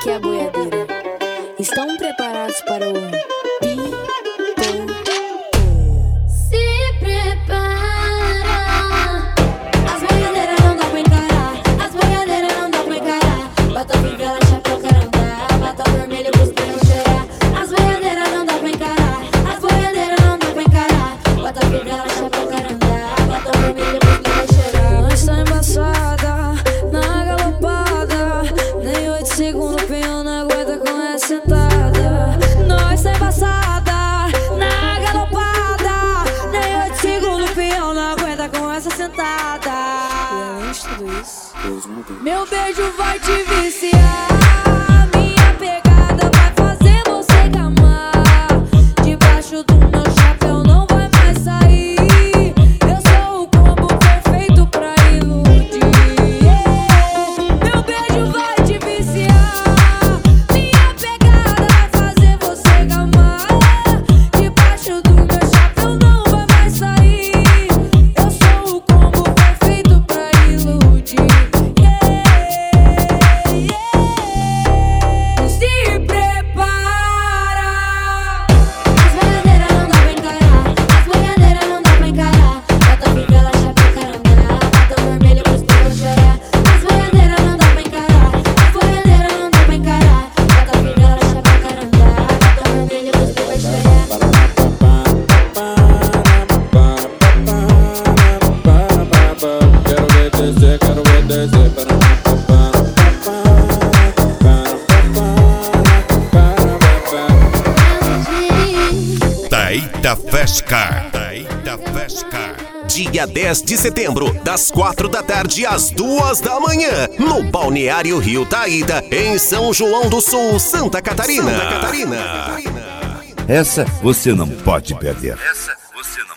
aqui é a boiadeira. Estão preparados para o Se prepara. As boiadeiras não dá pra encarar. As boiadeiras não dá pra encarar. Bota fivela, chapéu, carandá. Bota vermelho pros pneus cheirar. As boiadeiras não dá pra encarar. As boiadeiras não dá pra encarar. Bota fivela, chapéu, carandá. Bota vermelho pros pneus cheirar. Nós tá embaçada, na galopada. Nem 8 segundos o peão não aguenta com essa sentada. Nós tá embaçada, na galopada. Nem 8 segundos o peão não aguenta com essa sentada. E além de tudo isso, meu beijo vai te viciar. Minha pegada vai fazer você gamar. Debaixo do meu chapéu não vai mais sair. Eu sou o combo perfeito pra iludir. Meu beijo vai te viciar. Minha pegada vai fazer você gamar. Debaixo do meu chapéu não vai mais sair. Eu sou o combo perfeito pra iludir. Se prepara. As boiadeiras não dá pra encarar. As boiadeiras não dá pra encarar. Bota fivela, chapéu, carandá. Bota vermelho pros pneus cheirar. As boiadeiras não dá pra encarar. As boiadeiras não dá pra encarar. Bota fivela, chapéu, carandá. Bota vermelho pros pneus cheirar. Quero ver descer, quero ver descer. Taíta Festcar. Taíta Festcar. Dia 10 de setembro, das 4 da tarde às 2 da manhã, no Balneário Rio Taíta, em São João do Sul, Santa Catarina. Essa você não pode perder. Essa você não